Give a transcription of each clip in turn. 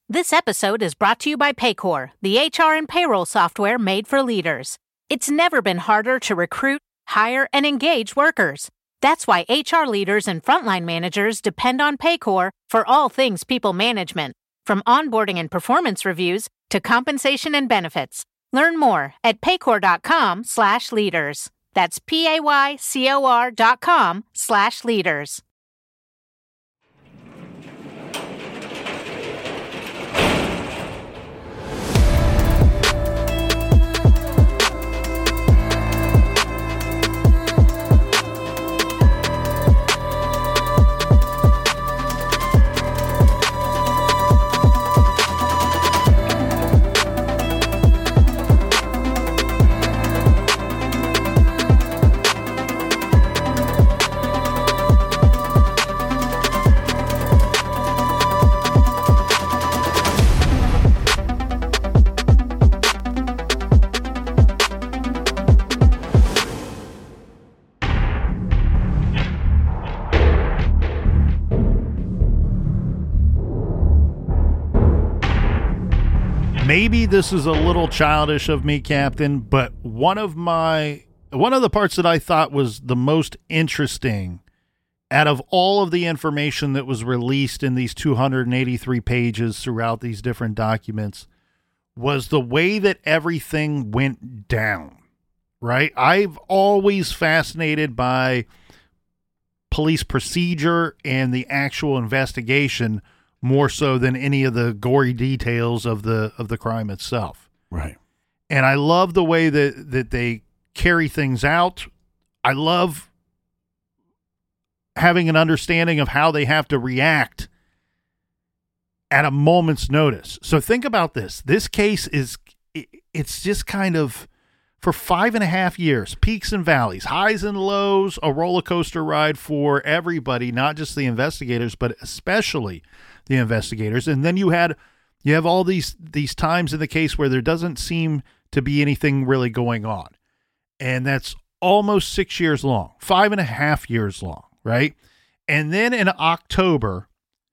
This episode is brought to you by Paycor, the HR and payroll software made for leaders. It's never been harder to recruit, hire, and engage workers. That's why HR leaders and frontline managers depend on Paycor for all things people management, from onboarding and performance reviews to compensation and benefits. Learn more at paycor.com/leaders. That's PAYCOR.com/leaders. Maybe this is a little childish of me, Captain, but one of the parts that I thought was the most interesting out of all of the information that was released in these 283 pages throughout these different documents was the way that everything went down, right? I've always fascinated by police procedure and the actual investigation more so than any of the gory details of the crime itself. Right. And I love the way that they carry things out. I love having an understanding of how they have to react at a moment's notice. So think about this. This case it's just kind of, for 5.5 years, peaks and valleys, highs and lows, a roller coaster ride for everybody, not just the investigators, but especially the investigators. And then you have all these times in the case where there doesn't seem to be anything really going on. And that's almost 6 years long, 5.5 years long, right? And then in October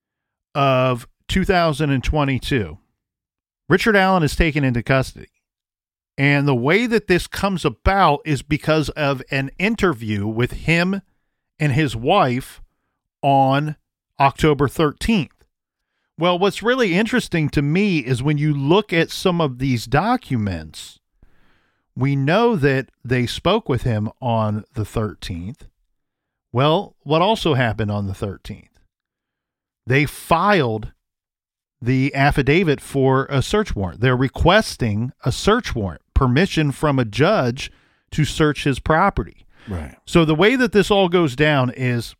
of 2022, Richard Allen is taken into custody. And the way that this comes about is because of an interview with him and his wife on October 13th. Well, what's really interesting to me is when you look at some of these documents, we know that they spoke with him on the 13th. Well, what also happened on the 13th? They filed the affidavit for a search warrant. They're requesting a search warrant, permission from a judge to search his property. Right. So the way that this all goes down is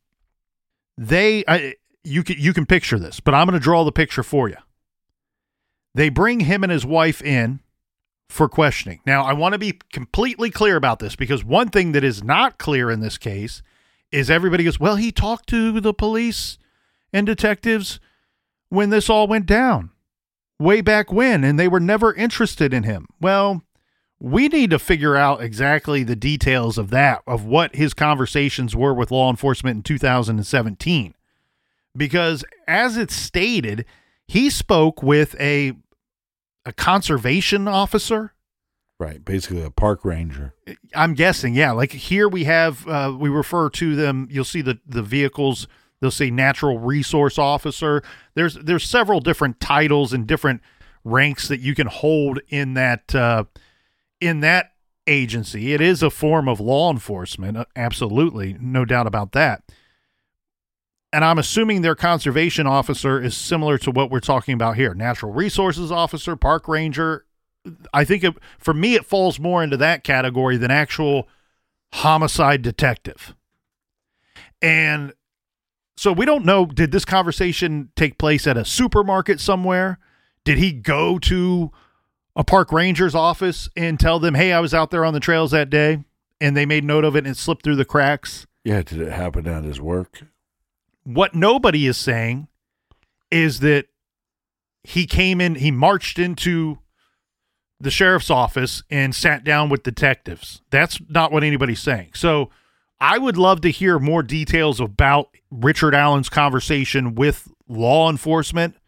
you can picture this, but I'm going to draw the picture for you. They bring him and his wife in for questioning. Now, I want to be completely clear about this, because one thing that is not clear in this case is everybody goes, well, he talked to the police and detectives when this all went down, way back when, and they were never interested in him. Well, we need to figure out exactly the details of that, of what his conversations were with law enforcement in 2017. Because as it's stated, he spoke with a conservation officer. Right. Basically a park ranger. I'm guessing. Yeah. Like here we have, we refer to them. You'll see the vehicles. They'll say natural resource officer. There's several different titles and different ranks that you can hold in that agency. It is a form of law enforcement. Absolutely. No doubt about that. And I'm assuming their conservation officer is similar to what we're talking about here. Natural resources officer, park ranger. I think for me, it falls more into that category than actual homicide detective. And so we don't know, did this conversation take place at a supermarket somewhere? Did he go to a park ranger's office and tell them, hey, I was out there on the trails that day, and they made note of it and it slipped through the cracks? Yeah, did it happen at his work? What nobody is saying is that he marched into the sheriff's office and sat down with detectives. That's not what anybody's saying. So I would love to hear more details about Richard Allen's conversation with law enforcement,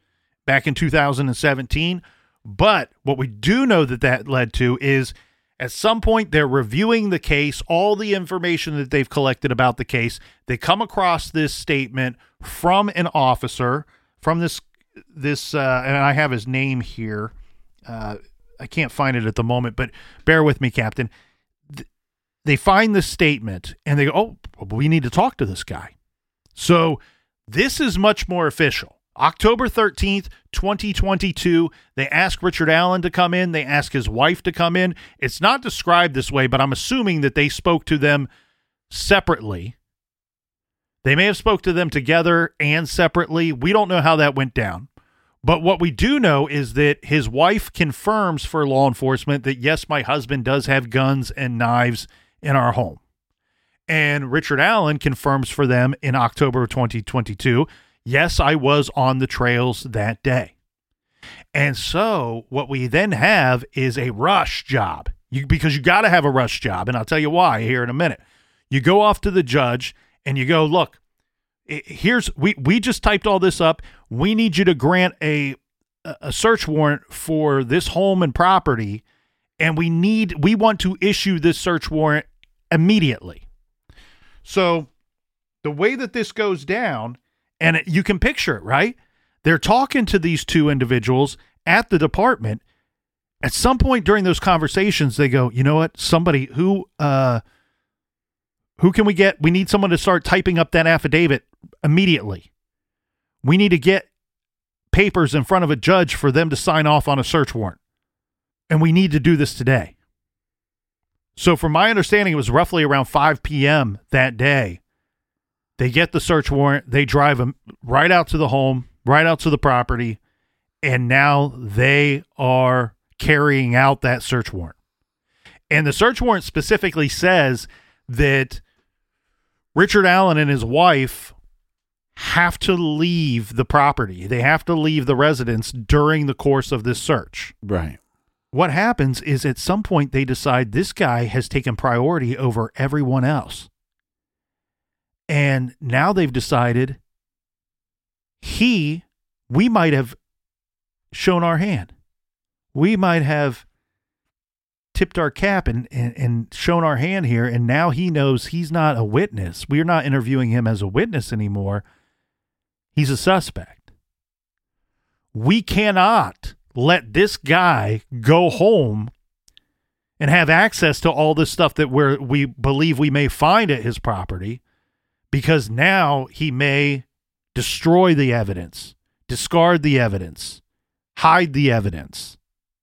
back in 2017. But what we do know that led to is at some point they're reviewing the case, all the information that they've collected about the case. They come across this statement from an officer from this and I have his name here. I can't find it at the moment, but bear with me, Captain. They find this statement and they go, oh, we need to talk to this guy. So this is much more official. October 13th, 2022, they ask Richard Allen to come in. They ask his wife to come in. It's not described this way, but I'm assuming that they spoke to them separately. They may have spoke to them together and separately. We don't know how that went down. But what we do know is that his wife confirms for law enforcement that, yes, my husband does have guns and knives in our home. And Richard Allen confirms for them in October of 2022, yes, I was on the trails that day. And so what we then have is a rush job, because you got to have a rush job. And I'll tell you why here in a minute. You go off to the judge and you go, look, we just typed all this up. We need you to grant a search warrant for this home and property. And we want to issue this search warrant immediately. So the way that this goes down, and you can picture it, right? They're talking to these two individuals at the department. At some point during those conversations, they go, you know what? Somebody who can we get? We need someone to start typing up that affidavit immediately. We need to get papers in front of a judge for them to sign off on a search warrant. And we need to do this today. So from my understanding, it was roughly around 5 p.m. that day. They get the search warrant. They drive them right out to the home, right out to the property. And now they are carrying out that search warrant. And the search warrant specifically says that Richard Allen and his wife have to leave the property. They have to leave the residence during the course of this search. Right. What happens is at some point they decide this guy has taken priority over everyone else. And now they've decided we might have shown our hand. We might have tipped our cap and shown our hand here. And now he knows he's not a witness. We're not interviewing him as a witness anymore. He's a suspect. We cannot let this guy go home and have access to all this stuff that we believe we may find at his property, because now he may destroy the evidence, discard the evidence, hide the evidence.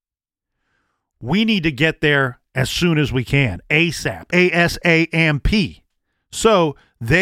We need to get there as soon as we can, ASAP, ASAMP. So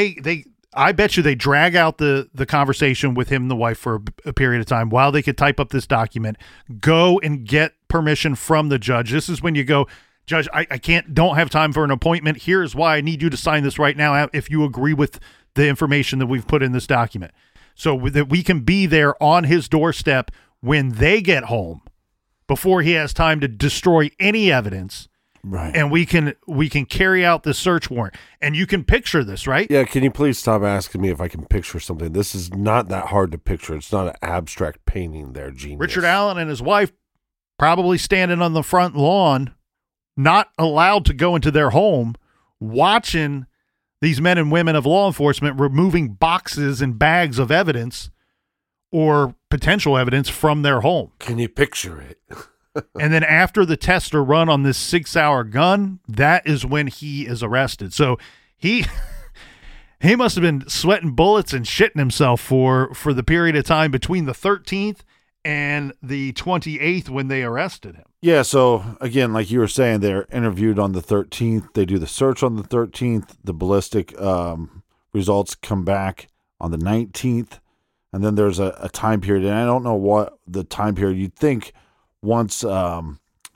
I bet you they drag out the conversation with him and the wife for a period of time while they could type up this document, go and get permission from the judge. This is when you go, Judge, I don't have time for an appointment. Here's why I need you to sign this right now if you agree with the information that we've put in this document, so that we can be there on his doorstep when they get home before he has time to destroy any evidence. Right. And we can carry out the search warrant. And you can picture this, right? Yeah, can you please stop asking me if I can picture something? This is not that hard to picture. It's not an abstract painting there, genius. Richard Allen and his wife probably standing on the front lawn, not allowed to go into their home, watching these men and women of law enforcement removing boxes and bags of evidence or potential evidence from their home. Can you picture it? And then after the tests are run on this 6-hour gun, that is when he is arrested. So he must have been sweating bullets and shitting himself for the period of time between the 13th and the 28th when they arrested him. Yeah, so again, like you were saying, they're interviewed on the 13th. They do the search on the 13th. The ballistic results come back on the 19th. And then there's a time period, and I don't know what the time period. You'd think once that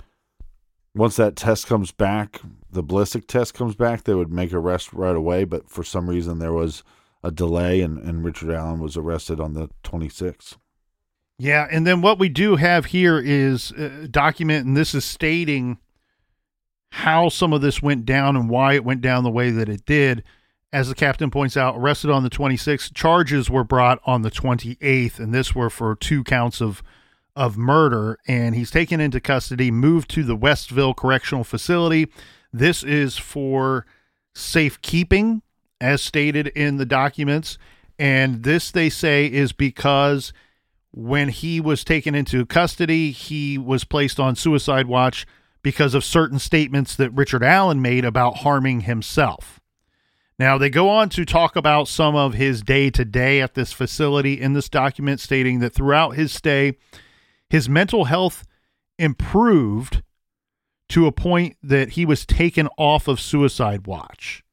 test comes back, the ballistic test comes back, they would make arrest right away. But for some reason, there was a delay, and Richard Allen was arrested on the 26th. Yeah, and then what we do have here is a document, and this is stating how some of this went down and why it went down the way that it did. as the captain points out, arrested on the 26th. Charges were brought on the 28th, and this were for 2 counts of murder. And he's taken into custody, moved to the Westville Correctional Facility. This is for safekeeping, as stated in the documents. And this, they say, is because when he was taken into custody, he was placed on suicide watch because of certain statements that Richard Allen made about harming himself. Now, they go on to talk about some of his day-to-day at this facility in this document, stating that throughout his stay, his mental health improved to a point that he was taken off of suicide watch.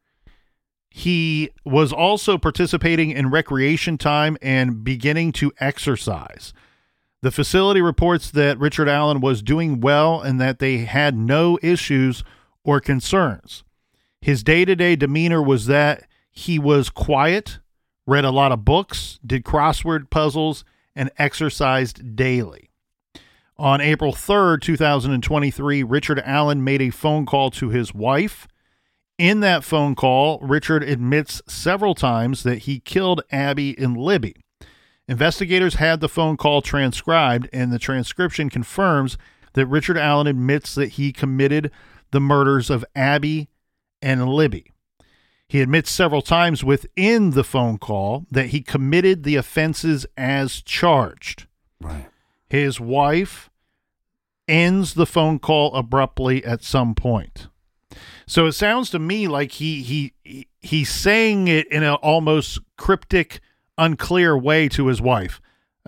He was also participating in recreation time and beginning to exercise. The facility reports that Richard Allen was doing well and that they had no issues or concerns. His day-to-day demeanor was that he was quiet, read a lot of books, did crossword puzzles, and exercised daily. On April 3rd, 2023, Richard Allen made a phone call to his wife. In that phone call, Richard admits several times that he killed Abby and Libby. Investigators had the phone call transcribed, and the transcription confirms that Richard Allen admits that he committed the murders of Abby and Libby. He admits several times within the phone call that he committed the offenses as charged. Right. His wife ends the phone call abruptly at some point. So it sounds to me like he's saying it in an almost cryptic, unclear way to his wife.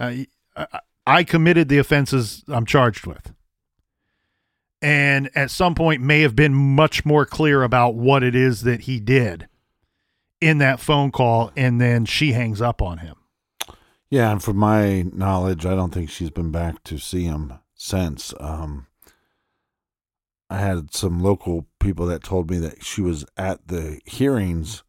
I committed the offenses I'm charged with. And at some point may have been much more clear about what it is that he did in that phone call, and then she hangs up on him. Yeah, and from my knowledge, I don't think she's been back to see him since. I had some local people that told me that she was at the hearings,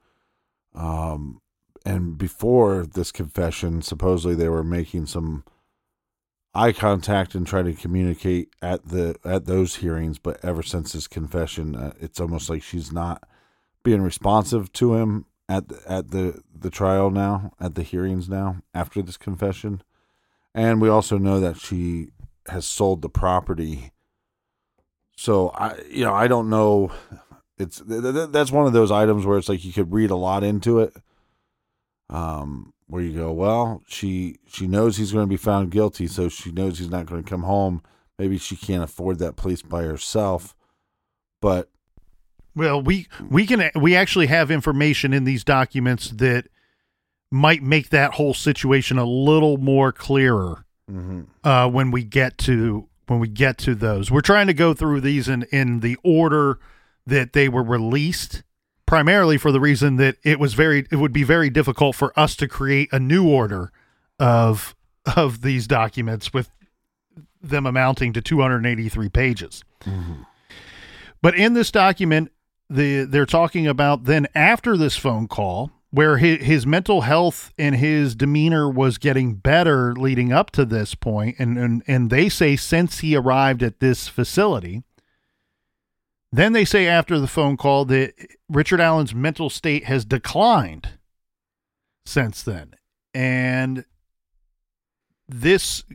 and before this confession, supposedly they were making some eye contact and trying to communicate at those hearings. But ever since this confession, it's almost like she's not being responsive to him at the trial now, at the hearings now after this confession. And we also know that she has sold the property. So I don't know. That's one of those items where it's like you could read a lot into it. Where you go, well, she knows he's going to be found guilty, so she knows he's not going to come home. Maybe she can't afford that place by herself. But well, we actually have information in these documents that might make that whole situation a little more clearer. Mm-hmm. When we get to those. We're trying to go through these in the order that they were released, primarily for the reason that it would be very difficult for us to create a new order of these documents with them amounting to 283 pages. Mm-hmm. But in this document, they're talking about then after this phone call, where his mental health and his demeanor was getting better leading up to this point, and they say since he arrived at this facility. Then they say after the phone call that Richard Allen's mental state has declined since then. And this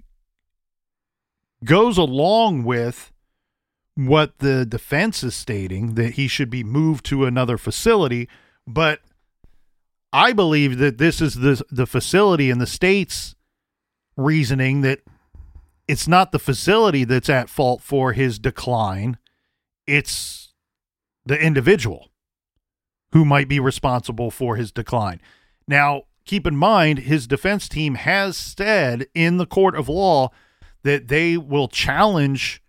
goes along with what the defense is stating, that he should be moved to another facility. But I believe that this is the facility and the state's reasoning that it's not the facility that's at fault for his decline. It's the individual who might be responsible for his decline. Now, keep in mind, his defense team has said in the court of law that they will challenge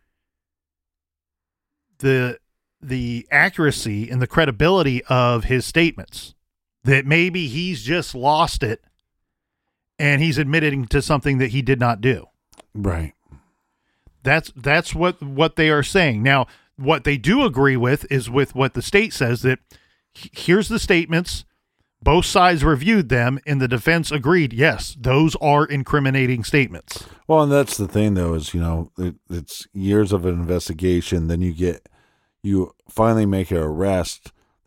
the accuracy and the credibility of his statements, that maybe he's just lost it and he's admitting to something that he did not do. Right. That's what they are saying. Now, what they do agree with is with what the state says, that here's the statements, both sides reviewed them, and the defense agreed, yes, those are incriminating statements. Well, and that's the thing, though, is, it's years of an investigation. Then you finally make an arrest.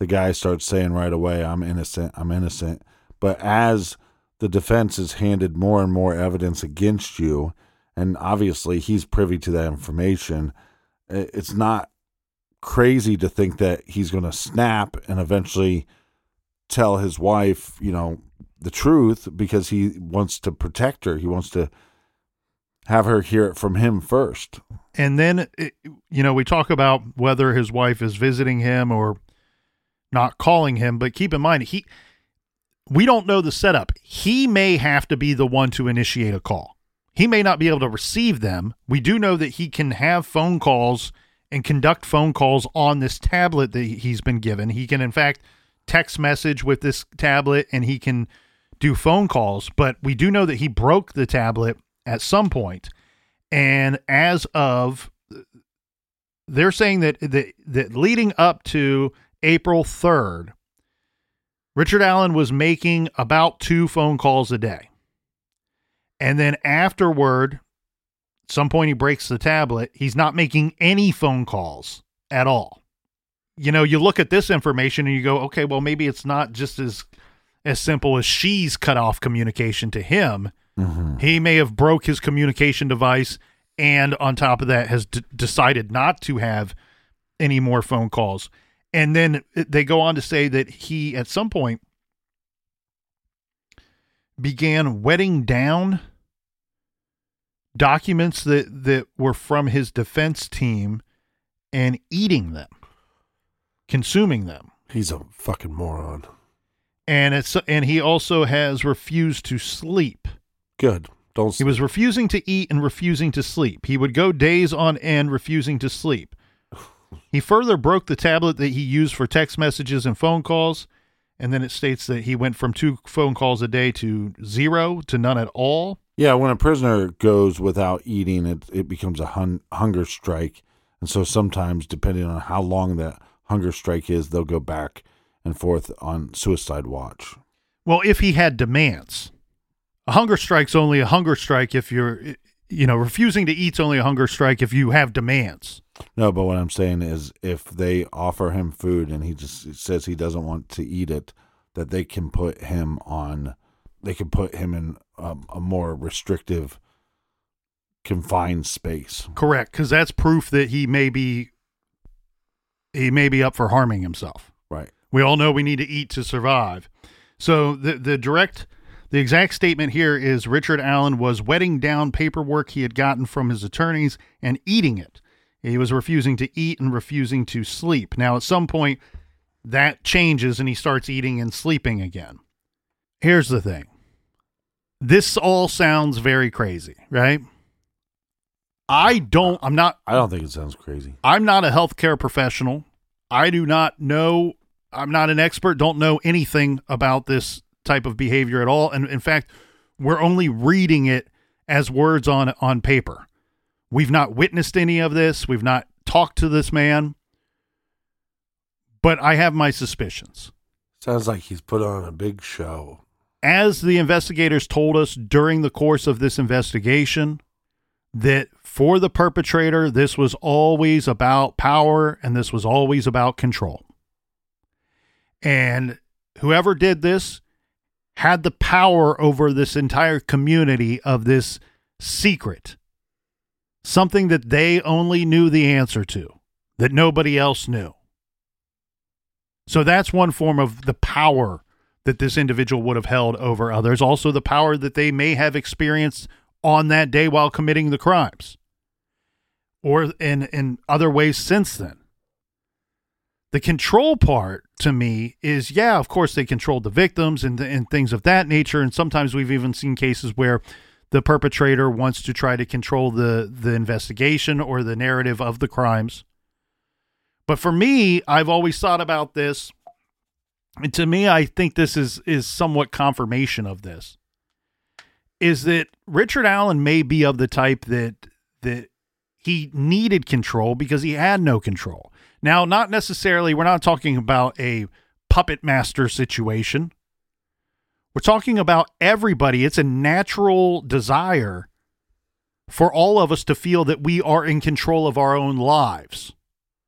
the guy starts saying right away, I'm innocent. But as the defense is handed more and more evidence against you, and obviously he's privy to that information, it's not crazy to think that he's going to snap and eventually tell his wife, the truth, because he wants to protect her. He wants to have her hear it from him first. And then, we talk about whether his wife is visiting him or not calling him, but keep in mind, we don't know the setup. He may have to be the one to initiate a call. He may not be able to receive them. We do know that he can have phone calls and conduct phone calls on this tablet that he's been given. He can, in fact, text message with this tablet, and he can do phone calls. But we do know that he broke the tablet at some point. And as of, they're saying that leading up to April 3rd, Richard Allen was making about 2 phone calls a day. And then afterward, at some point he breaks the tablet. He's not making any phone calls at all. You look at this information and you go, okay, well, maybe it's not just as simple as she's cut off communication to him. Mm-hmm. He may have broke his communication device, and on top of that has decided not to have any more phone calls. And then they go on to say that he, at some point, began wetting down documents that were from his defense team and eating them, consuming them. He's a fucking moron. And he also has refused to sleep. Good. Don't sleep. He was refusing to eat and refusing to sleep. He would go days on end refusing to sleep. He further broke the tablet that he used for text messages and phone calls. And then it states that he went from 2 phone calls a day to 0 to none at all. Yeah, when a prisoner goes without eating, it becomes a hunger strike. And so sometimes, depending on how long that hunger strike is, they'll go back and forth on suicide watch. Well, if he had demands, a hunger strike's only a hunger strike if you're, refusing to eat's only a hunger strike if you have demands. No, but what I'm saying is if they offer him food and he just says he doesn't want to eat it, that they can put him in a more restrictive, confined space. Correct, because that's proof that he may be up for harming himself. Right. We all know we need to eat to survive. So the exact statement here is Richard Allen was wetting down paperwork he had gotten from his attorneys and eating it. He was refusing to eat and refusing to sleep. Now, at some point, that changes and he starts eating and sleeping again. Here's the thing. This all sounds very crazy, right? I don't think it sounds crazy. I'm not a healthcare professional. I do not know. I'm not an expert, don't know anything about this type of behavior at all. And in fact, we're only reading it as words on paper. We've not witnessed any of this. We've not talked to this man. But I have my suspicions. Sounds like he's put on a big show. As the investigators told us during the course of this investigation, that for the perpetrator, this was always about power and this was always about control. And whoever did this had the power over this entire community of this secret. Something that they only knew the answer to, that nobody else knew. So that's one form of the power that this individual would have held over others. Also the power that they may have experienced on that day while committing the crimes. Or in other ways since then. The control part to me is, yeah, of course they controlled the victims and things of that nature. And sometimes we've even seen cases where the perpetrator wants to try to control the investigation or the narrative of the crimes. But for me, I've always thought about this. And to me, I think this is somewhat confirmation of this. Is that Richard Allen may be of the type that he needed control because he had no control. Now, not necessarily, we're not talking about a puppet master situation. We're talking about everybody. It's a natural desire for all of us to feel that we are in control of our own lives.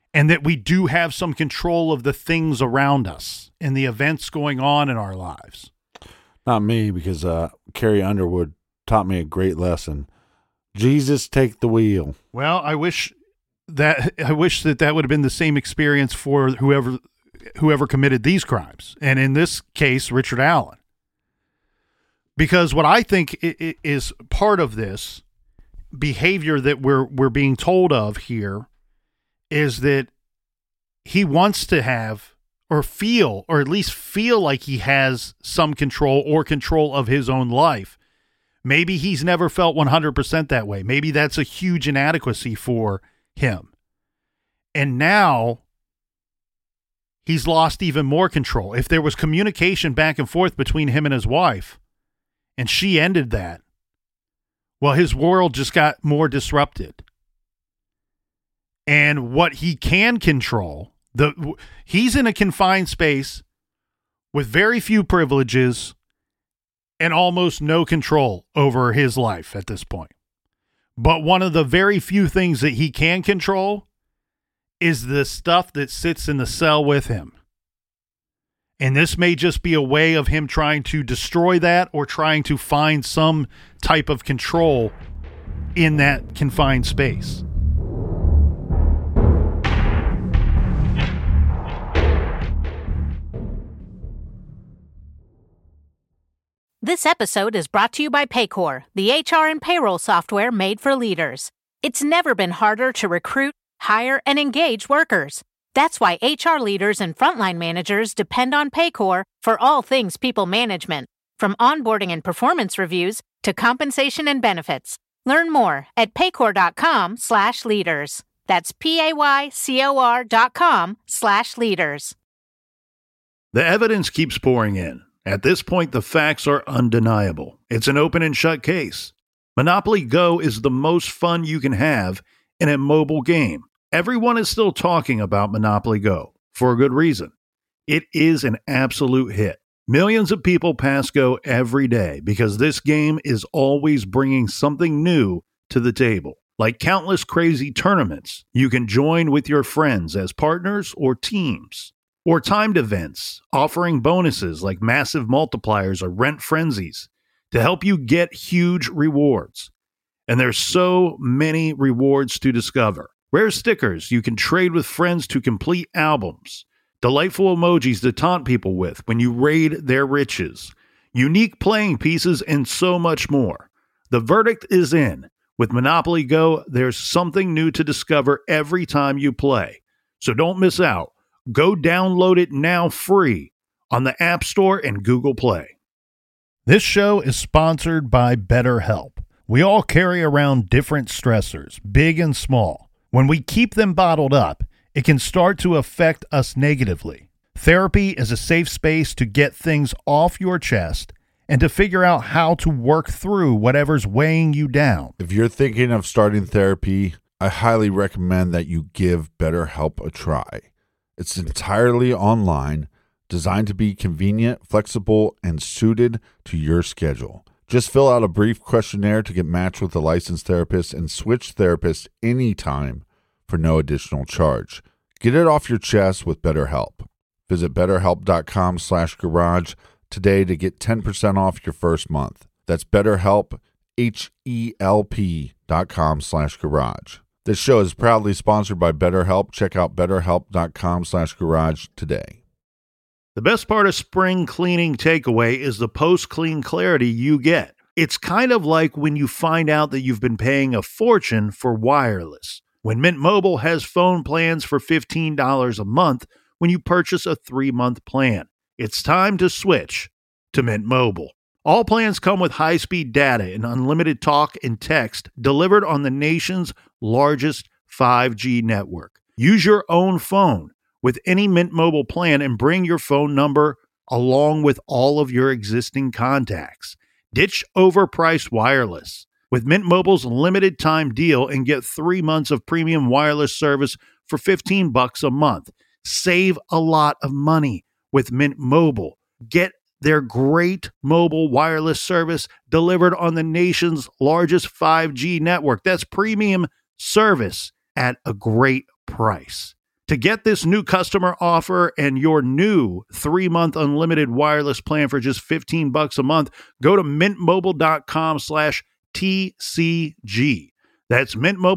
and that we do have some control of the things around us and the events going on in our lives. Not me, because Carrie Underwood taught me a great lesson. Jesus, take the wheel. Well, I wish that would have been the same experience for whoever committed these crimes, and in this case, Richard Allen. Because what I think is part of this behavior that we're being told of here is that he wants to have or feel, or at least feel like he has some control or control of his own life. Maybe he's never felt 100% that way. Maybe that's a huge inadequacy for him. And now he's lost even more control. If there was communication back and forth between him and his wife, and she ended that, well, his world just got more disrupted. And what he can control, he's in a confined space with very few privileges and almost no control over his life at this point. But one of the very few things that he can control is the stuff that sits in the cell with him. And this may just be a way of him trying to destroy that or trying to find some type of control in that confined space. This episode is brought to you by Paycor, the HR and payroll software made for leaders. It's never been harder to recruit, hire, and engage workers. That's why HR leaders and frontline managers depend on Paycor for all things people management, from onboarding and performance reviews to compensation and benefits. Learn more at paycor.com/leaders. That's paycor.com/leaders. The evidence keeps pouring in. At this point, the facts are undeniable. It's an open and shut case. Monopoly Go is the most fun you can have in a mobile game. Everyone is still talking about Monopoly Go, for a good reason. It is an absolute hit. Millions of people pass Go every day because this game is always bringing something new to the table. Like countless crazy tournaments you can join with your friends as partners or teams. Or timed events offering bonuses like massive multipliers or rent frenzies to help you get huge rewards. And there's so many rewards to discover. Rare stickers you can trade with friends to complete albums. Delightful emojis to taunt people with when you raid their riches. Unique playing pieces and so much more. The verdict is in. With Monopoly Go, there's something new to discover every time you play. So don't miss out. Go download it now free on the App Store and Google Play. This show is sponsored by BetterHelp. We all carry around different stressors, big and small. When we keep them bottled up, it can start to affect us negatively. Therapy is a safe space to get things off your chest and to figure out how to work through whatever's weighing you down. If you're thinking of starting therapy, I highly recommend that you give BetterHelp a try. It's entirely online, designed to be convenient, flexible, and suited to your schedule. Just fill out a brief questionnaire to get matched with a licensed therapist and switch therapists anytime for no additional charge. Get it off your chest with BetterHelp. Visit BetterHelp.com/garage today to get 10% off your first month. That's BetterHelp, HELP.com/garage. This show is proudly sponsored by BetterHelp. Check out BetterHelp.com/garage today. The best part of spring cleaning takeaway is the post-clean clarity you get. It's kind of like when you find out that you've been paying a fortune for wireless. When Mint Mobile has phone plans for $15 a month when you purchase a 3-month plan. It's time to switch to Mint Mobile. All plans come with high-speed data and unlimited talk and text delivered on the nation's largest 5G network. Use your own phone with any Mint Mobile plan and bring your phone number along with all of your existing contacts. Ditch overpriced wireless with Mint Mobile's limited time deal and get 3 months of premium wireless service for $15 a month. Save a lot of money with Mint Mobile. Get their great mobile wireless service delivered on the nation's largest 5G network. That's premium service at a great price. To get this new customer offer and your new 3-month unlimited wireless plan for just $15 a month, go to mintmobile.com/TCG. That's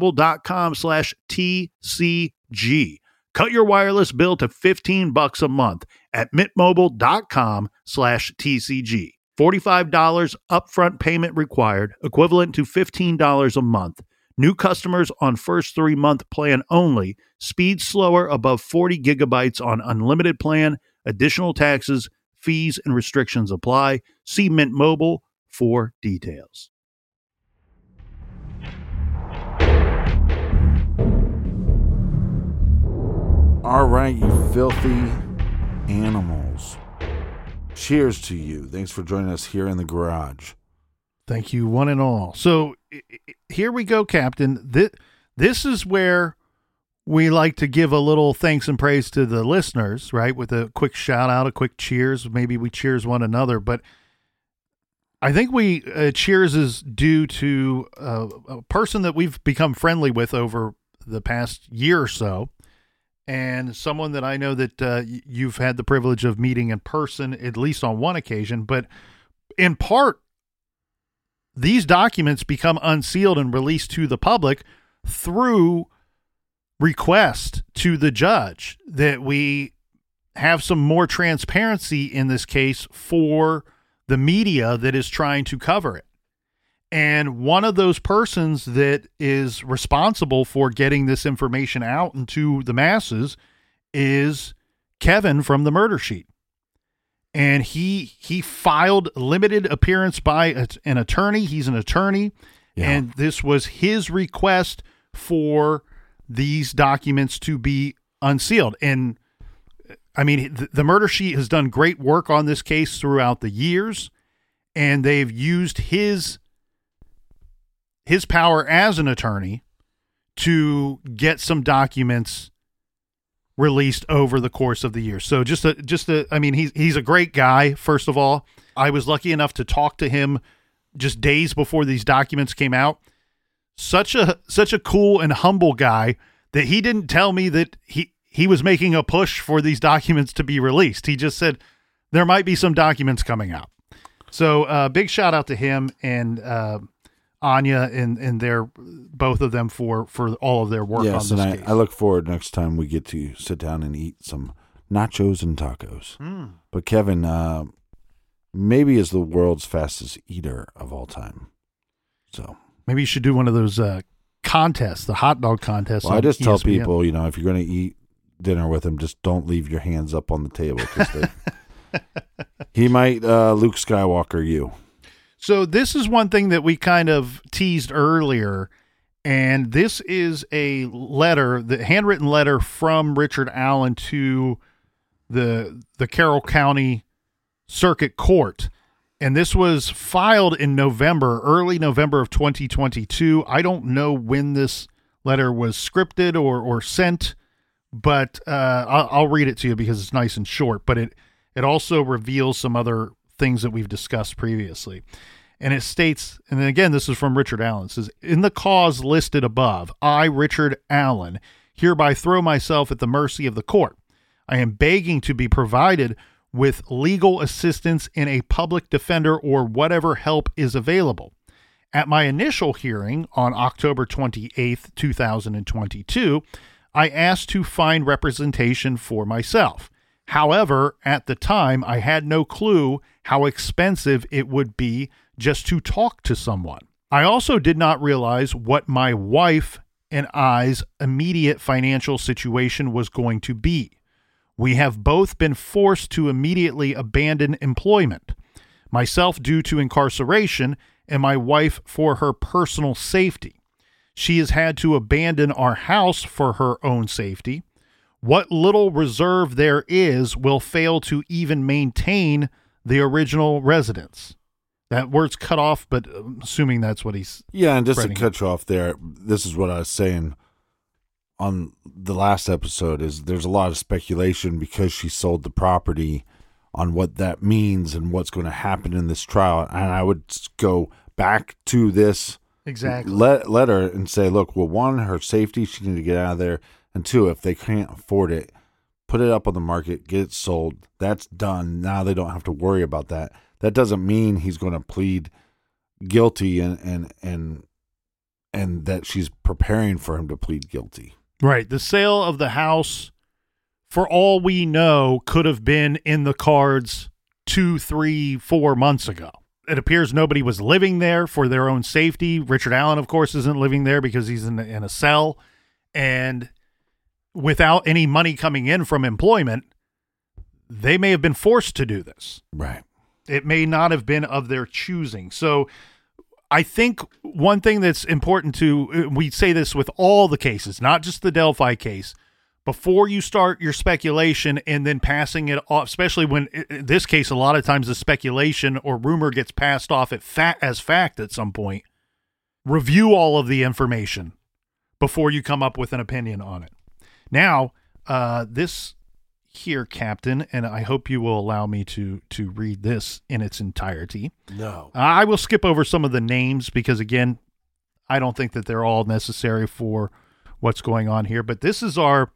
mintmobile.com/TCG. Cut your wireless bill to $15 a month at mintmobile.com/TCG. $45 upfront payment required, equivalent to $15 a month. New customers on first 3-month plan only. Speed slower above 40 gigabytes on unlimited plan. Additional taxes, fees, and restrictions apply. See Mint Mobile for details. All right, you filthy animals. Cheers to you. Thanks for joining us here in the garage. Thank you, one and all. So here we go, Captain. This is where we like to give a little thanks and praise to the listeners, right? With a quick shout out, a quick cheers. Maybe we cheers one another, but I think cheers is due to a person that we've become friendly with over the past year or so, and someone that I know that you've had the privilege of meeting in person, at least on one occasion, but in part, these documents become unsealed and released to the public through request to the judge that we have some more transparency in this case for the media that is trying to cover it. And one of those persons that is responsible for getting this information out into the masses is Kevin from the Murder Sheet. And he filed limited appearance by an attorney. He's an attorney. Yeah. And this was his request for these documents to be unsealed. And I mean, the Murder Sheet has done great work on this case throughout the years, and they've used his power as an attorney to get some documents released over the course of the year. So I mean, he's a great guy. First of all, I was lucky enough to talk to him just days before these documents came out. Such a cool and humble guy that he didn't tell me that he was making a push for these documents to be released. He just said there might be some documents coming out. So big shout out to him and Anya and their both of them for all of their work on this case. I look forward next time we get to sit down and eat some nachos and tacos. But Kevin maybe is the world's fastest eater of all time. So maybe you should do one of those contests, the hot dog contest. Well, I just tell people, if you're going to eat dinner with him, just don't leave your hands up on the table. He might Luke Skywalker you. So this is one thing that we kind of teased earlier, and this is a letter, the handwritten letter from Richard Allen to the Carroll County Circuit Court. And this was filed in early November of 2022. I don't know when this letter was scripted or sent, but I'll read it to you because it's nice and short. But it also reveals some other things that we've discussed previously. And it states, and then again, this is from Richard Allen. It says, in the cause listed above, I, Richard Allen, hereby throw myself at the mercy of the court. I am begging to be provided with legal assistance in a public defender or whatever help is available. At my initial hearing on October 28th, 2022, I asked to find representation for myself. However, at the time, I had no clue how expensive it would be just to talk to someone. I also did not realize what my wife and I's immediate financial situation was going to be. We have both been forced to immediately abandon employment, myself due to incarceration and my wife for her personal safety. She has had to abandon our house for her own safety. What little reserve there is will fail to even maintain the original residence. That word's cut off, but I'm assuming that's what he's... Yeah, and just to cut you off there, this is what I was saying on the last episode, is there's a lot of speculation because she sold the property on what that means and what's going to happen in this trial. And I would go back to this letter and say, look, well, one, her safety, she needed to get out of there. And two, if they can't afford it, put it up on the market, get it sold. That's done. Now they don't have to worry about that. That doesn't mean he's going to plead guilty and that she's preparing for him to plead guilty. Right. The sale of the house, for all we know, could have been in the cards 2, 3, 4 months ago. It appears nobody was living there for their own safety. Richard Allen, of course, isn't living there because he's in a cell. And without any money coming in from employment, they may have been forced to do this. Right. It may not have been of their choosing. So I think one thing that's important we say this with all the cases, not just the Delphi case, before you start your speculation and then passing it off, especially when in this case, a lot of times the speculation or rumor gets passed off as fact at some point, review all of the information before you come up with an opinion on it. Now, this here, Captain, and I hope you will allow me to read this in its entirety. No. I will skip over some of the names because, again, I don't think that they're all necessary for what's going on here. But this is our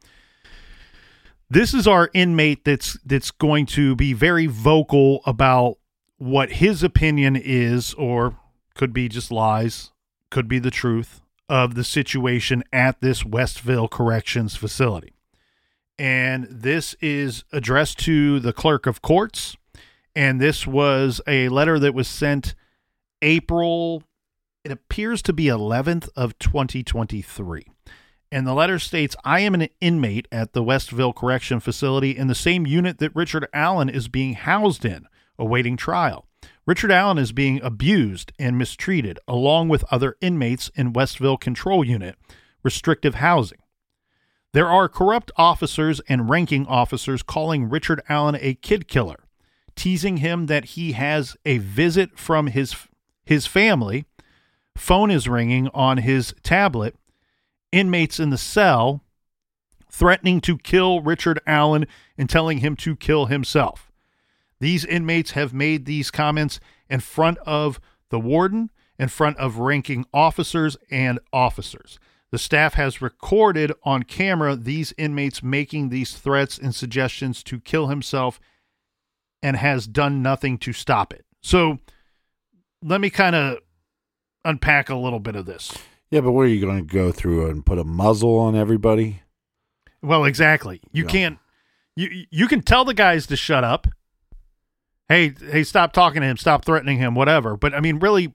inmate that's going to be very vocal about what his opinion is, or could be just lies, could be the truth of the situation at this Westville Corrections facility. And this is addressed to the clerk of courts. And this was a letter that was sent April, it appears to be 11th of 2023. And the letter states, I am an inmate at the Westville Correction Facility in the same unit that Richard Allen is being housed in, awaiting trial. Richard Allen is being abused and mistreated, along with other inmates in Westville Control Unit, restrictive housing. There are corrupt officers and ranking officers calling Richard Allen a kid killer, teasing him that he has a visit from his family. Phone is ringing on his tablet. Inmates in the cell threatening to kill Richard Allen and telling him to kill himself. These inmates have made these comments in front of the warden, in front of ranking officers and officers. The staff has recorded on camera these inmates making these threats and suggestions to kill himself and has done nothing to stop it. So let me kind of unpack a little bit of this. Yeah, but what are you going to go through and put a muzzle on everybody? Well, exactly. You can't. You can tell the guys to shut up. Hey, stop talking to him. Stop threatening him. Whatever. But I mean, really.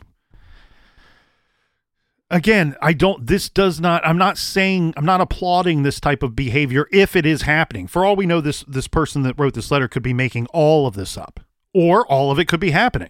Again, I'm not applauding this type of behavior if it is happening. For all we know, this person that wrote this letter could be making all of this up, or all of it could be happening.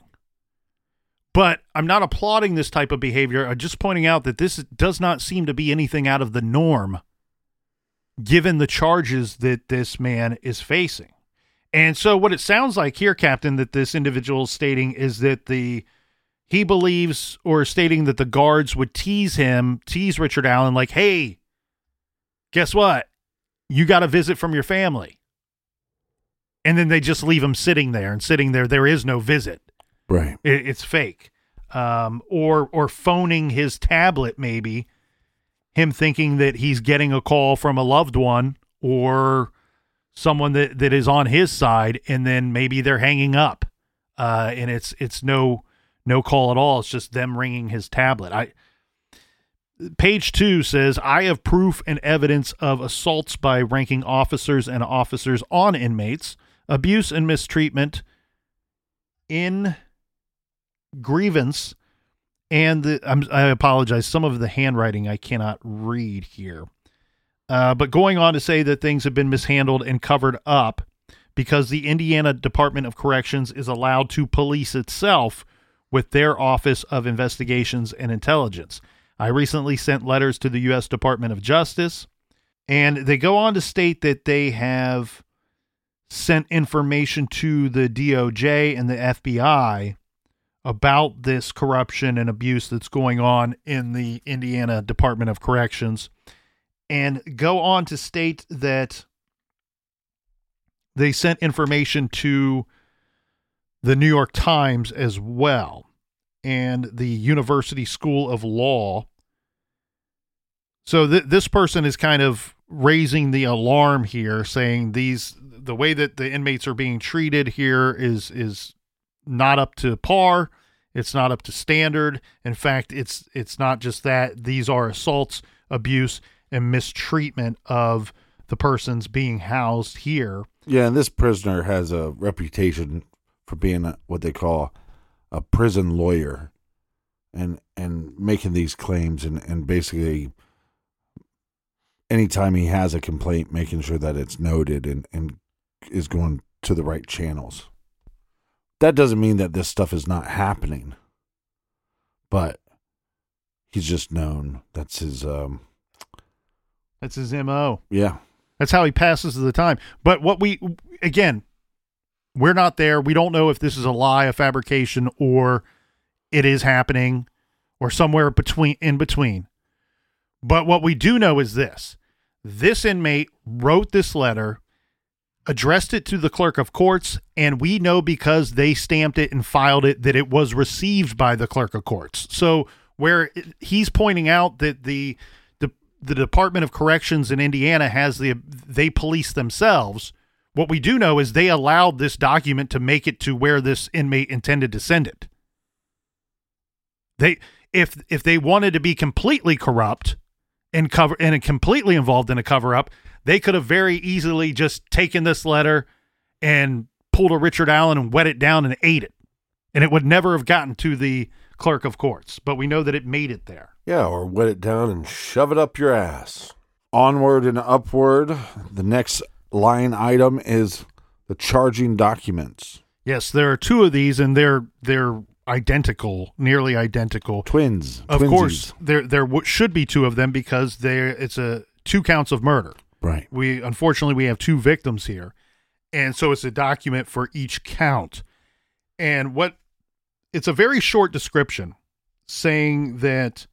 But I'm not applauding this type of behavior. I'm just pointing out that this does not seem to be anything out of the norm, given the charges that this man is facing. And so what it sounds like here, Captain, that this individual is stating is that he believes, or stating that the guards would tease Richard Allen, like, hey, guess what? You got a visit from your family. And then they just leave him sitting there, and sitting there, there is no visit. Right. It's fake. Or phoning his tablet, maybe, him thinking that he's getting a call from a loved one or someone that is on his side, and then maybe they're hanging up. And it's no call at all. It's just them ringing his tablet. Page 2 says, I have proof and evidence of assaults by ranking officers and officers on inmates, abuse and mistreatment in grievance, and I apologize, some of the handwriting I cannot read here. But going on to say that things have been mishandled and covered up because the Indiana Department of Corrections is allowed to police itself with their Office of Investigations and Intelligence. I recently sent letters to the U.S. Department of Justice, and they go on to state that they have sent information to the DOJ and the FBI about this corruption and abuse that's going on in the Indiana Department of Corrections, and go on to state that they sent information to the New York Times as well, and the University School of Law So this person is kind of raising the alarm here, saying the way that the inmates are being treated here is not up to par. It's not up to standard. In fact, it's not just that. These are assaults, abuse, and mistreatment of the persons being housed here. Yeah, and this prisoner has a reputation for being what they call a prison lawyer, and making these claims and basically anytime he has a complaint, making sure that it's noted and is going to the right channels. That doesn't mean that this stuff is not happening, but he's just known. That's his MO. Yeah. That's how he passes the time. But we're not there. We don't know if this is a lie, a fabrication, or it is happening, or somewhere in between. But what we do know is this. This inmate wrote this letter, addressed it to the clerk of courts, and we know because they stamped it and filed it that it was received by the clerk of courts. So where he's pointing out that the Department of Corrections in Indiana they police themselves, what we do know is they allowed this document to make it to where this inmate intended to send it. If they wanted to be completely corrupt and completely involved in a cover-up, they could have very easily just taken this letter and pulled a Richard Allen and wet it down and ate it. And it would never have gotten to the clerk of courts. But we know that it made it there. Yeah, or wet it down and shove it up your ass. Onward and upward. The next line item is the charging documents. Yes, there are two of these, and they're identical, nearly identical. Twins. Of Twinsies. course, there should be two of them because it's 2 counts of murder. Right. Unfortunately, we have 2 victims here. And so it's a document for each count. And it's a very short description saying that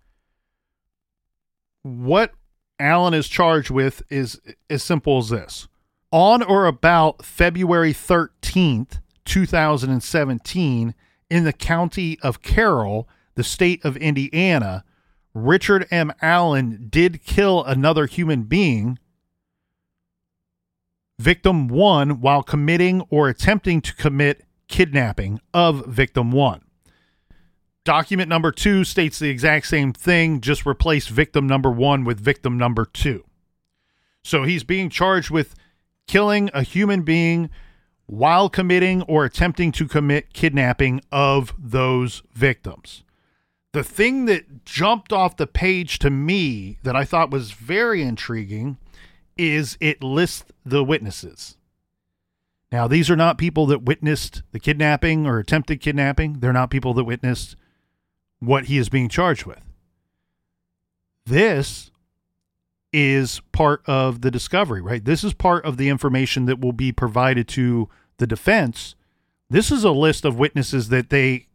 what Allen is charged with is as simple as this. On or about February 13th, 2017, in the county of Carroll, the state of Indiana, Richard M. Allen did kill another human being, victim 1, while committing or attempting to commit kidnapping of victim 1. Document number 2 states the exact same thing, just replace victim number 1 with victim number 2. So he's being charged with killing a human being while committing or attempting to commit kidnapping of those victims. The thing that jumped off the page to me that I thought was very intriguing is it lists the witnesses. Now, these are not people that witnessed the kidnapping or attempted kidnapping. They're not people that witnessed what he is being charged with. This is part of the discovery, right? This is part of the information that will be provided to the defense. This is a list of witnesses that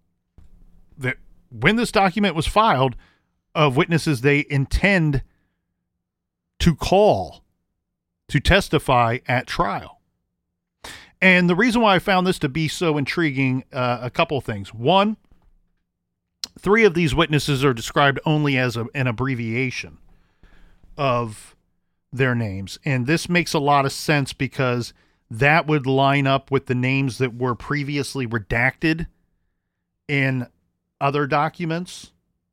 when this document was filed, of witnesses they intend to call to testify at trial. And the reason why I found this to be so intriguing, a couple of things. One, 3 of these witnesses are described only as an abbreviation of their names. And this makes a lot of sense because that would line up with the names that were previously redacted in other documents.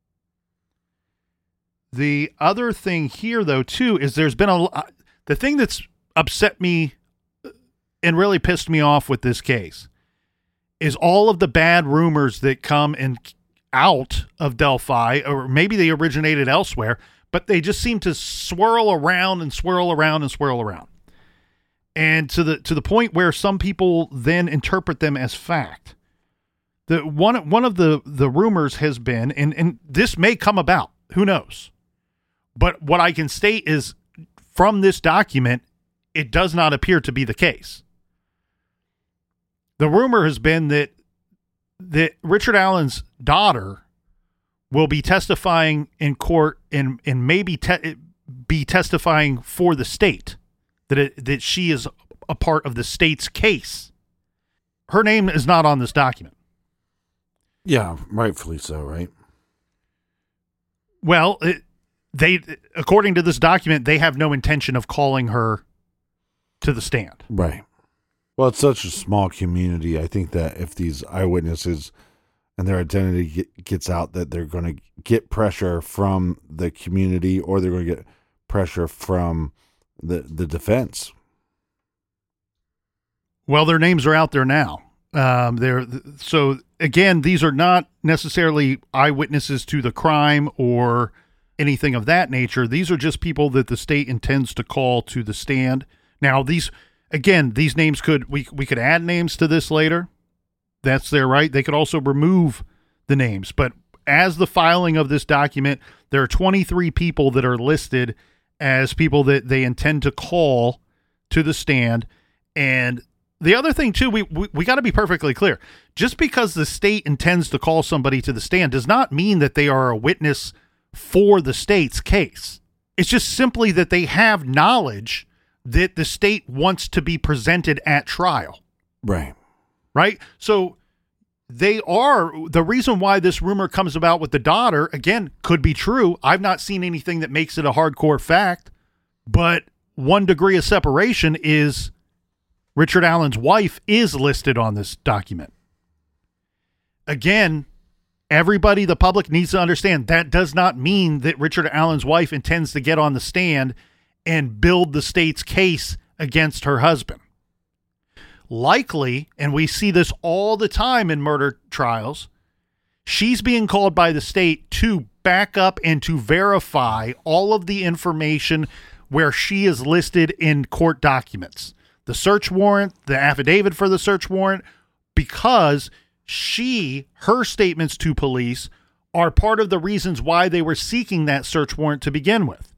The other thing here, though, too, is there's been the thing that's upset me and really pissed me off with this case is all of the bad rumors that come out of Delphi, or maybe they originated elsewhere, but they just seem to swirl around and swirl around and swirl around. And to the point where some people then interpret them as fact. One of the rumors has been, and this may come about, who knows? But what I can state is from this document, it does not appear to be the case. The rumor has been that Richard Allen's daughter will be testifying in court and maybe be testifying for the state, that she is a part of the state's case. Her name is not on this document. Yeah, rightfully so, right? Well, according to this document, they have no intention of calling her to the stand. Right. Well, it's such a small community. I think that if these eyewitnesses and their identity gets out, that they're going to get pressure from the community, or they're going to get pressure from the defense. Well, their names are out there now. So again, these are not necessarily eyewitnesses to the crime or anything of that nature. These are just people that the state intends to call to the stand. Now, these names we could add names to this later. That's their right. They could also remove the names. But as the filing of this document, there are 23 people that are listed as people that they intend to call to the stand. And the other thing, too, we got to be perfectly clear. Just because the state intends to call somebody to the stand does not mean that they are a witness for the state's case. It's just simply that they have knowledge that the state wants to be presented at trial. Right. Right? So they are, the reason why this rumor comes about with the daughter, again, could be true. I've not seen anything that makes it a hardcore fact, but 1 degree of separation is Richard Allen's wife is listed on this document. Again, everybody, the public needs to understand that does not mean that Richard Allen's wife intends to get on the stand and build the state's case against her husband. Likely, and we see this all the time in murder trials, she's being called by the state to back up and to verify all of the information where she is listed in court documents. The search warrant, the affidavit for the search warrant, because her statements to police are part of the reasons why they were seeking that search warrant to begin with.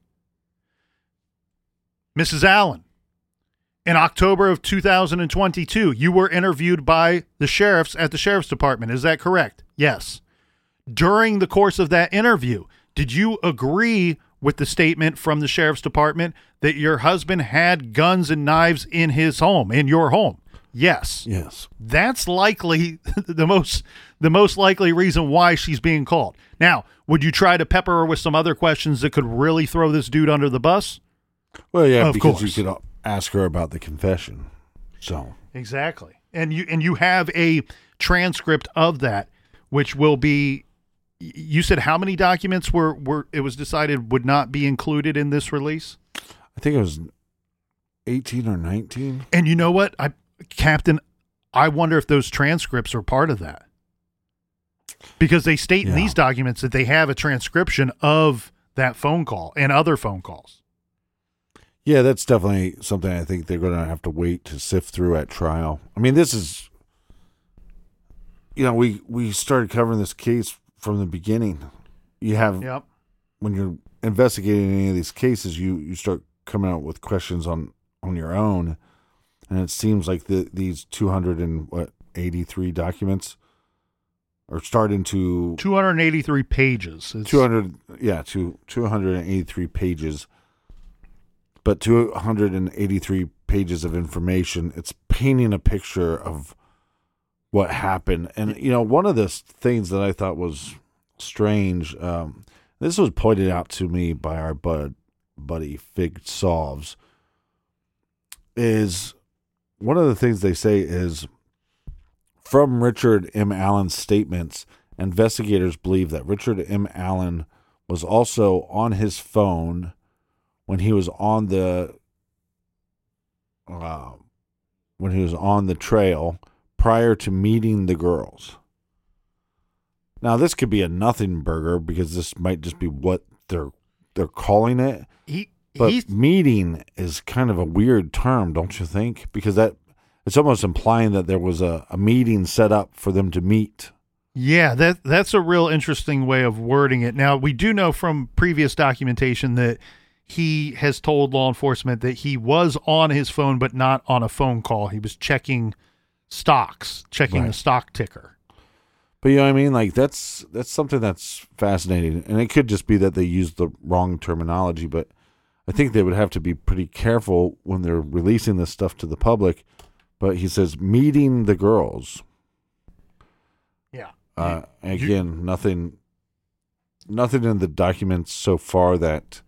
Mrs. Allen, in October of 2022, you were interviewed by the sheriffs at the sheriff's department. Is that correct? Yes. During the course of that interview, did you agree with the statement from the sheriff's department that your husband had guns and knives in his home, in your home? Yes. Yes. That's likely the most likely reason why she's being called. Now, would you try to pepper her with some other questions that could really throw this dude under the bus? Well, yeah, of because course. you could ask her about the confession. So exactly. And you have a transcript of that, which will be, you said how many documents were it was decided would not be included in this release? I think it was 18 or 19. And you know what, Captain, I wonder if those transcripts are part of that. Because they state in these documents that they have a transcription of that phone call and other phone calls. Yeah, that's definitely something I think they're going to have to wait to sift through at trial. I mean, this is, we started covering this case from the beginning. You have, when you're investigating any of these cases, you start coming out with questions on your own. And it seems like these 283 documents are starting to 283 pages. 283 pages. But 283 pages of information, it's painting a picture of what happened. And, one of the things that I thought was strange, this was pointed out to me by our buddy Fig Solves, is one of the things they say is, from Richard M. Allen's statements, investigators believe that Richard M. Allen was also on his phone when he was on the trail prior to meeting the girls. Now, this could be a nothing burger because this might just be what they're calling it. But meeting is kind of a weird term, don't you think? Because it's almost implying that there was a meeting set up for them to meet. Yeah, that's a real interesting way of wording it. Now, we do know from previous documentation that he has told law enforcement that he was on his phone, but not on a phone call. He was checking stocks, a stock ticker. But you know what I mean? Like that's something that's fascinating. And it could just be that they used the wrong terminology, but I think they would have to be pretty careful when they're releasing this stuff to the public. But he says meeting the girls. Yeah. Again, nothing. nothing in the documents so far that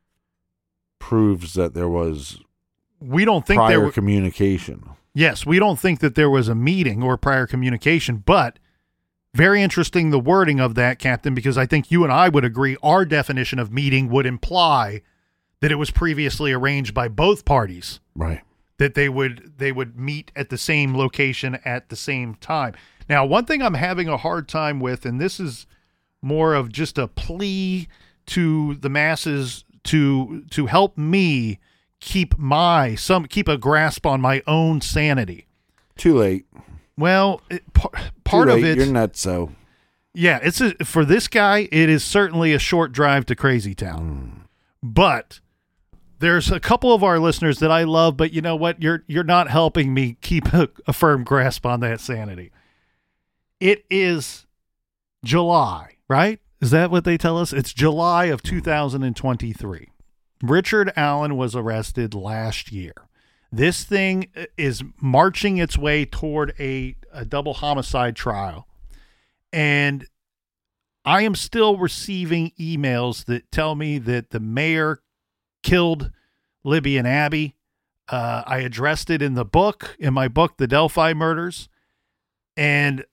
proves that there was We don't think prior communication. Yes, we don't think that there was a meeting or prior communication, but very interesting the wording of that, Captain, because I think you and I would agree our definition of meeting would imply that it was previously arranged by both parties. Right. That they would meet at the same location at the same time. Now, one thing I'm having a hard time with, and this is more of just a plea to the masses to help me keep a grasp on my own sanity. Too late. Well, part of it, you're nutso. Yeah, for this guy, it is certainly a short drive to Crazy Town. But there's a couple of our listeners that I love, but you know what? You're not helping me keep a firm grasp on that sanity. It is July, right? Is that what they tell us? It's July of 2023. Richard Allen was arrested last year. This thing is marching its way toward a double homicide trial. And I am still receiving emails that tell me that the mayor killed Libby and Abby. I addressed it in my book, The Delphi Murders. And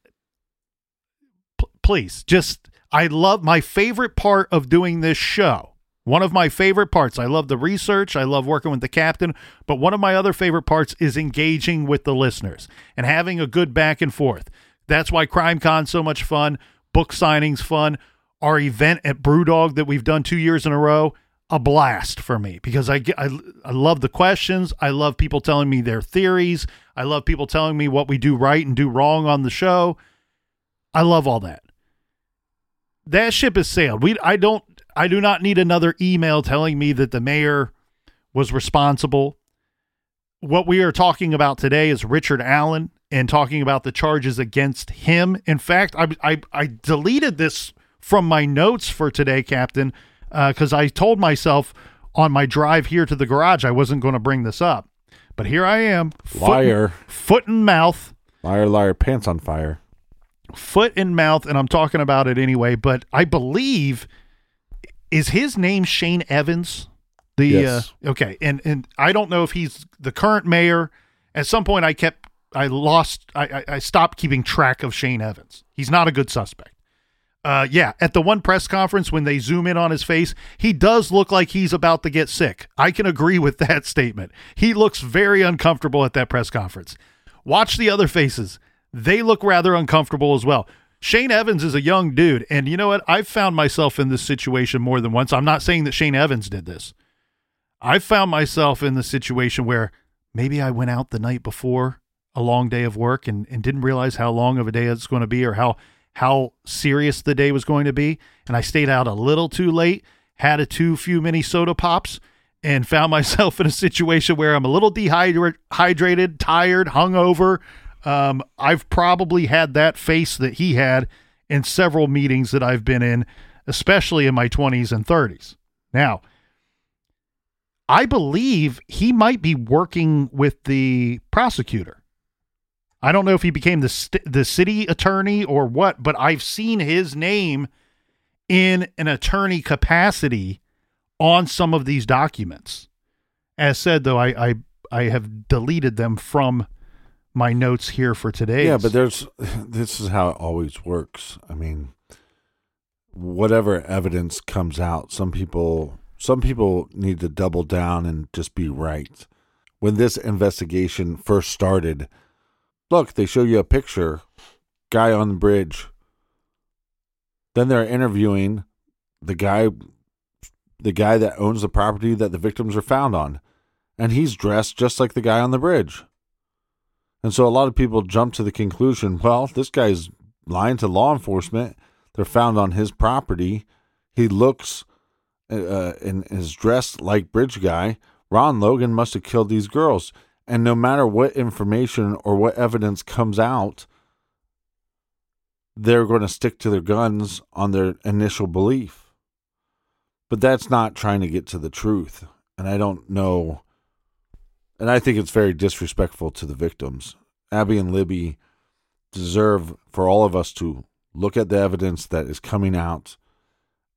please, I love my favorite part of doing this show. One of my favorite parts. I love the research. I love working with the captain. But one of my other favorite parts is engaging with the listeners and having a good back and forth. That's why CrimeCon's so much fun. Book signings fun. Our event at Brewdog that we've done 2 years in a row, a blast for me because I love the questions. I love people telling me their theories. I love people telling me what we do right and do wrong on the show. I love all that. That ship has sailed. I do not need another email telling me that the mayor was responsible. What we are talking about today is Richard Allen and talking about the charges against him. In fact, I deleted this from my notes for today, Captain, because I told myself on my drive here to the garage I wasn't going to bring this up. But here I am. Liar. Foot and mouth. Liar, liar, pants on fire. Foot and mouth, and I'm talking about it anyway, but I believe... Is his name Shane Evans? Yes. Okay, and I don't know if he's the current mayor. At some point, I stopped keeping track of Shane Evans. He's not a good suspect. At the one press conference when they zoom in on his face, he does look like he's about to get sick. I can agree with that statement. He looks very uncomfortable at that press conference. Watch the other faces. They look rather uncomfortable as well. Shane Evans is a young dude, and you know what? I've found myself in this situation more than once. I'm not saying that Shane Evans did this. I've found myself in the situation where maybe I went out the night before a long day of work and didn't realize how long of a day it's going to be or how serious the day was going to be, and I stayed out a little too late, had too few many soda pops, and found myself in a situation where I'm a little dehydrated, tired, hungover. I've probably had that face that he had in several meetings that I've been in, especially in my 20s and 30s. Now, I believe he might be working with the prosecutor. I don't know if he became the city attorney or what, but I've seen his name in an attorney capacity on some of these documents. As said, though, I have deleted them from my notes here for today. Yeah, but this is how it always works. I mean, whatever evidence comes out, some people need to double down and just be right. When this investigation first started, look, they show you a picture, guy on the bridge. Then they're interviewing the guy that owns the property that the victims are found on, and he's dressed just like the guy on the bridge. And so a lot of people jump to the conclusion, well, this guy's lying to law enforcement. They're found on his property. He looks and is dressed like bridge guy. Ron Logan must have killed these girls. And no matter what information or what evidence comes out, they're going to stick to their guns on their initial belief. But that's not trying to get to the truth. And I don't know. And I think it's very disrespectful to the victims. Abby and Libby deserve for all of us to look at the evidence that is coming out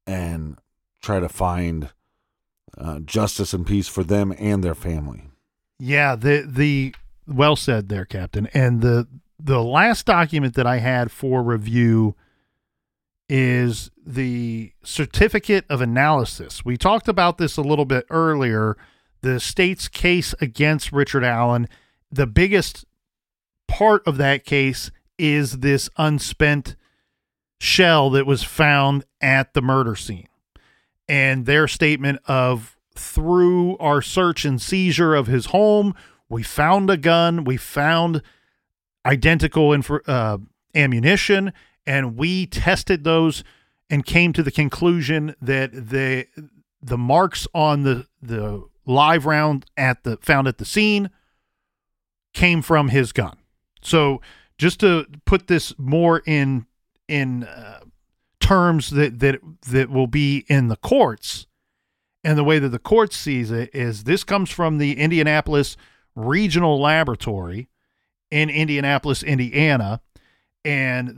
and try to find justice and peace for them and their family. Yeah, the well said there, Captain. And the last document that I had for review is the certificate of analysis. We talked about this a little bit earlier. The state's case against Richard Allen, the biggest part of that case is this unspent shell that was found at the murder scene. And their statement of, through our search and seizure of his home, we found a gun, we found identical ammunition, and we tested those and came to the conclusion that the marks on the live round found at the scene came from his gun. So just to put this more in terms that will be in the courts, and the way that the court sees it is this comes from the Indianapolis Regional Laboratory in Indianapolis, Indiana. And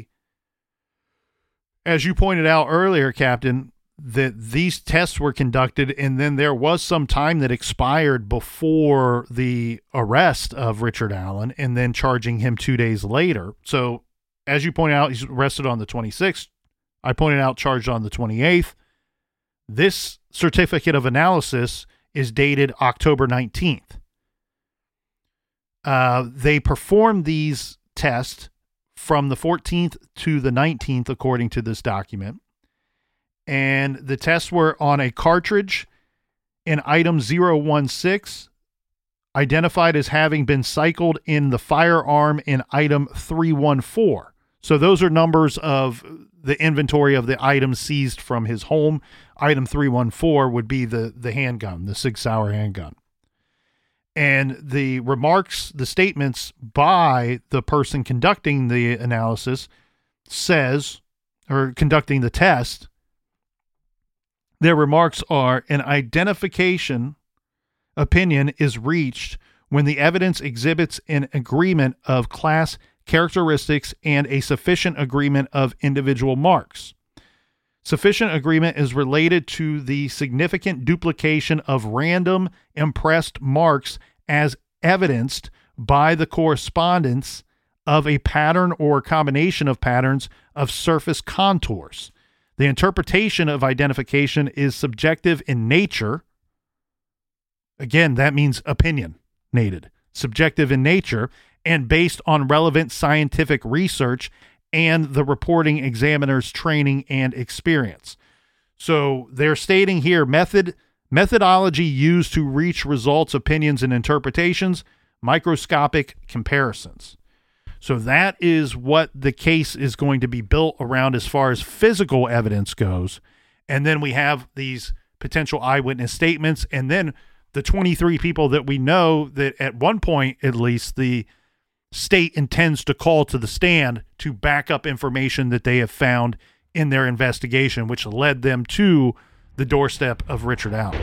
as you pointed out earlier, Captain, that these tests were conducted, and then there was some time that expired before the arrest of Richard Allen and then charging him 2 days later. So as you pointed out, he's arrested on the 26th. I pointed out charged on the 28th. This certificate of analysis is dated October 19th. They performed these tests from the 14th to the 19th, according to this document. And the tests were on a cartridge in item 016, identified as having been cycled in the firearm in item 314. So those are numbers of the inventory of the items seized from his home. Item 314 would be the handgun, the Sig Sauer handgun. And the remarks, the statements by the person conducting the analysis conducting the test, their remarks are, an identification opinion is reached when the evidence exhibits an agreement of class characteristics and a sufficient agreement of individual marks. Sufficient agreement is related to the significant duplication of random impressed marks as evidenced by the correspondence of a pattern or combination of patterns of surface contours. The interpretation of identification is subjective in nature. Again, that means opinionated. Subjective in nature and based on relevant scientific research and the reporting examiner's training and experience. So they're stating here methodology used to reach results, opinions, and interpretations, microscopic comparisons. So that is what the case is going to be built around as far as physical evidence goes. And then we have these potential eyewitness statements, and then the 23 people that we know that at one point, at least, the state intends to call to the stand to back up information that they have found in their investigation, which led them to the doorstep of Richard Allen.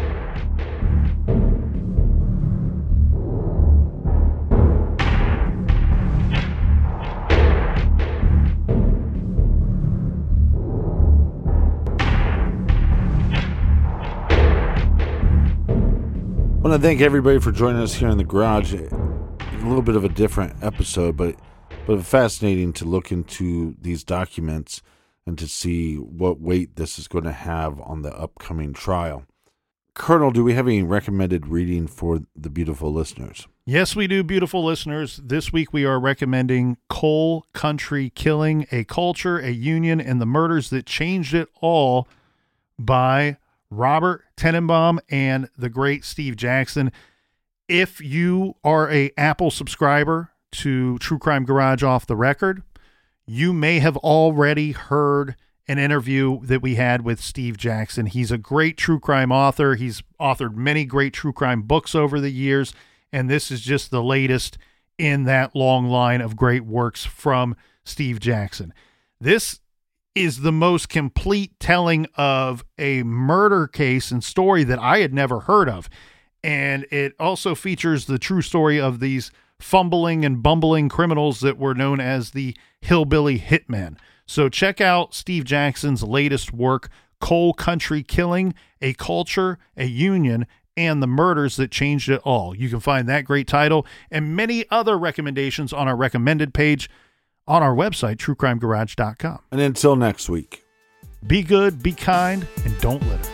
I want to thank everybody for joining us here in the garage. A little bit of a different episode, but fascinating to look into these documents and to see what weight this is going to have on the upcoming trial. Colonel, do we have any recommended reading for the beautiful listeners? Yes, we do, beautiful listeners. This week we are recommending Coal Country Killing, A Culture, a Union, and the Murders That Changed It All by Robert Tenenbaum and the great Steve Jackson. If you are a Apple subscriber to True Crime Garage Off the Record, you may have already heard an interview that we had with Steve Jackson. He's a great true crime author. He's authored many great true crime books over the years, and this is just the latest in that long line of great works from Steve Jackson. This is the most complete telling of a murder case and story that I had never heard of. And it also features the true story of these fumbling and bumbling criminals that were known as the Hillbilly Hitmen. So check out Steve Jackson's latest work, coal country killing, a culture, a union, and the murders that changed it all. You can find that great title and many other recommendations on our recommended page on our website, truecrimegarage.com. And until next week, be good, be kind, and don't litter.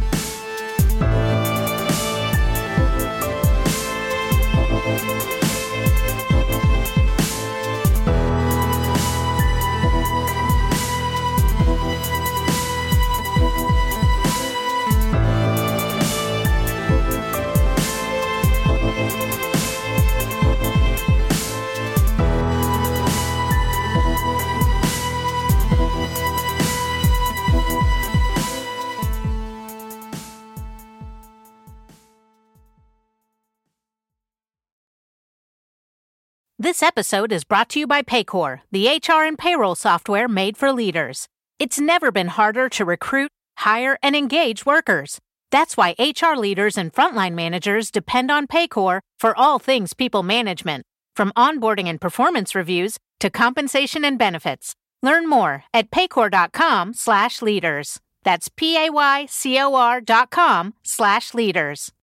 This episode is brought to you by Paycor, the HR and payroll software made for leaders. It's never been harder to recruit, hire, and engage workers. That's why HR leaders and frontline managers depend on Paycor for all things people management, from onboarding and performance reviews to compensation and benefits. Learn more at paycor.com/leaders. That's PAYCOR.com/leaders.